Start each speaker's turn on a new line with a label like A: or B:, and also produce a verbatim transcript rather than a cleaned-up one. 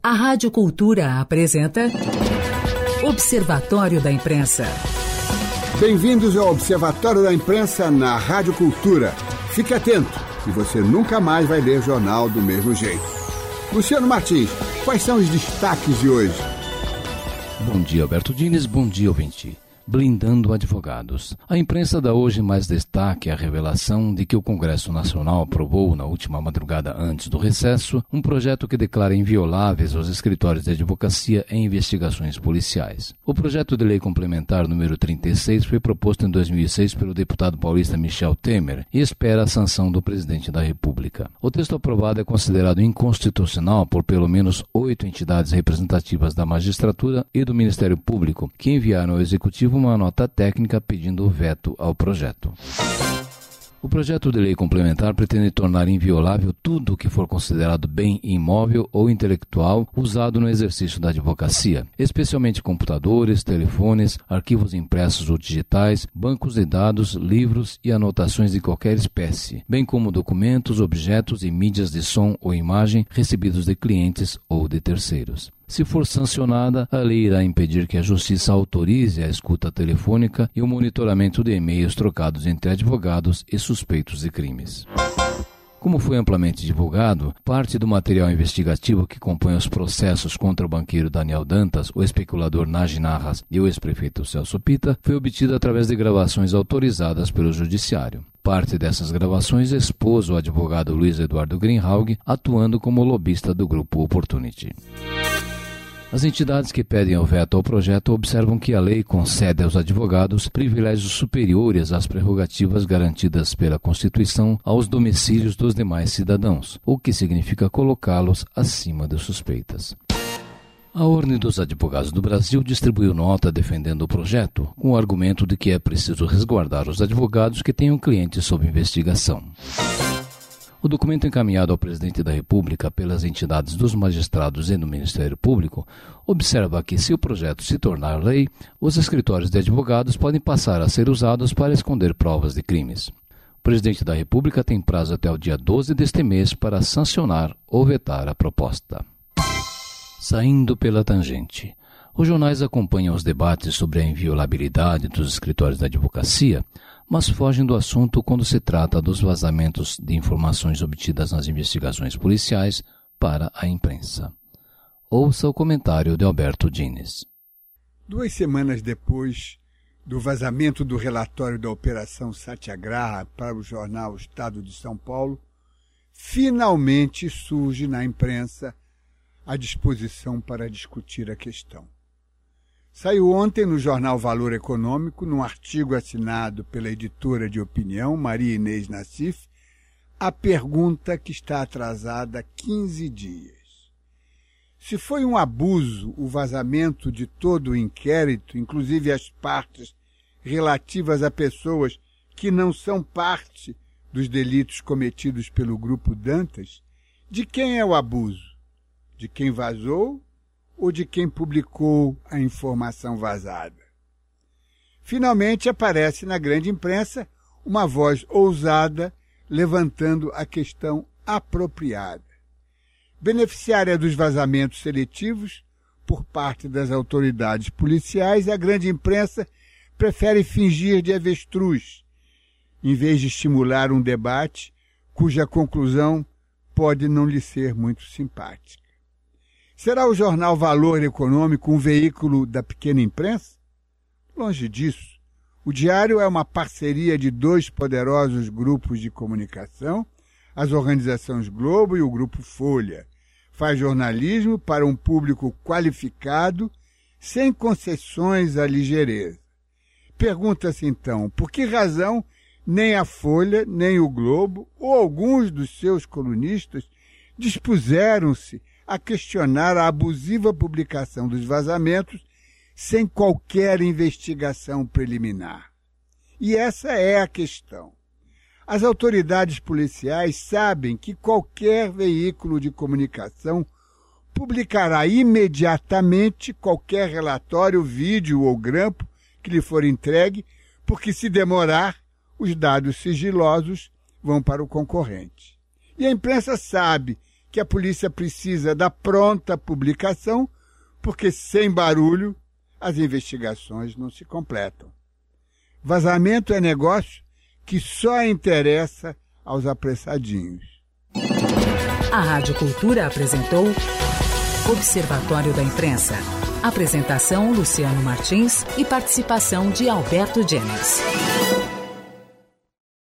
A: A Rádio Cultura apresenta Observatório da Imprensa.
B: Bem-vindos ao Observatório da Imprensa na Rádio Cultura. Fique atento, que você nunca mais vai ler jornal do mesmo jeito. Luciano Martins, quais são os destaques de hoje?
C: Bom dia, Alberto Diniz. Bom dia, ouvinte. Blindando advogados. A imprensa dá hoje mais destaque à revelação de que o Congresso Nacional aprovou, na última madrugada antes do recesso, um projeto que declara invioláveis os escritórios de advocacia em investigações policiais. O projeto de lei complementar número trinta e seis foi proposto em dois mil e seis pelo deputado paulista Michel Temer e espera a sanção do presidente da República. O texto aprovado é considerado inconstitucional por pelo menos oito entidades representativas da magistratura e do Ministério Público, que enviaram ao Executivo uma nota técnica pedindo o veto ao projeto. O projeto de lei complementar pretende tornar inviolável tudo o que for considerado bem imóvel ou intelectual usado no exercício da advocacia, especialmente computadores, telefones, arquivos impressos ou digitais, bancos de dados, livros e anotações de qualquer espécie, bem como documentos, objetos e mídias de som ou imagem recebidos de clientes ou de terceiros. Se for sancionada, a lei irá impedir que a Justiça autorize a escuta telefônica e o monitoramento de e-mails trocados entre advogados e suspeitos de crimes. Como foi amplamente divulgado, parte do material investigativo que compõe os processos contra o banqueiro Daniel Dantas, o especulador Nagy Narras e o ex-prefeito Celso Pitta foi obtido através de gravações autorizadas pelo Judiciário. Parte dessas gravações expôs o advogado Luiz Eduardo Greenhalgh atuando como lobista do grupo Opportunity. As entidades que pedem o veto ao projeto observam que a lei concede aos advogados privilégios superiores às prerrogativas garantidas pela Constituição aos domicílios dos demais cidadãos, o que significa colocá-los acima de suspeitas. A Ordem dos Advogados do Brasil distribuiu nota defendendo o projeto, com o argumento de que é preciso resguardar os advogados que tenham clientes sob investigação. O documento encaminhado ao presidente da República pelas entidades dos magistrados e do Ministério Público observa que, se o projeto se tornar lei, os escritórios de advogados podem passar a ser usados para esconder provas de crimes. O presidente da República tem prazo até o dia doze deste mês para sancionar ou vetar a proposta. Saindo pela tangente. Os jornais acompanham os debates sobre a inviolabilidade dos escritórios da advocacia, mas fogem do assunto quando se trata dos vazamentos de informações obtidas nas investigações policiais para a imprensa. Ouça o comentário de Alberto Diniz.
B: Duas semanas depois do vazamento do relatório da Operação Satyagraha para o jornal Estado de São Paulo, finalmente surge na imprensa a disposição para discutir a questão. Saiu ontem no jornal Valor Econômico, num artigo assinado pela editora de opinião, Maria Inês Nassif, a pergunta que está atrasada há quinze dias. Se foi um abuso o vazamento de todo o inquérito, inclusive as partes relativas a pessoas que não são parte dos delitos cometidos pelo Grupo Dantas, de quem é o abuso? De quem vazou ou de quem publicou a informação vazada? Finalmente aparece na grande imprensa uma voz ousada levantando a questão apropriada. Beneficiária dos vazamentos seletivos por parte das autoridades policiais, a grande imprensa prefere fingir de avestruz, em vez de estimular um debate cuja conclusão pode não lhe ser muito simpática. Será o jornal Valor Econômico um veículo da pequena imprensa? Longe disso. O Diário é uma parceria de dois poderosos grupos de comunicação, as organizações Globo e o Grupo Folha. Faz jornalismo para um público qualificado, sem concessões à ligeireza. Pergunta-se então, por que razão nem a Folha, nem o Globo, ou alguns dos seus colunistas, dispuseram-se a questionar a abusiva publicação dos vazamentos sem qualquer investigação preliminar? E essa é a questão. As autoridades policiais sabem que qualquer veículo de comunicação publicará imediatamente qualquer relatório, vídeo ou grampo que lhe for entregue, porque se demorar, os dados sigilosos vão para o concorrente. E a imprensa sabe que a polícia precisa da pronta publicação, porque sem barulho as investigações não se completam. Vazamento é negócio que só interessa aos apressadinhos.
A: A Rádio Cultura apresentou Observatório da Imprensa. Apresentação Luciano Martins e participação de Alberto Diniz.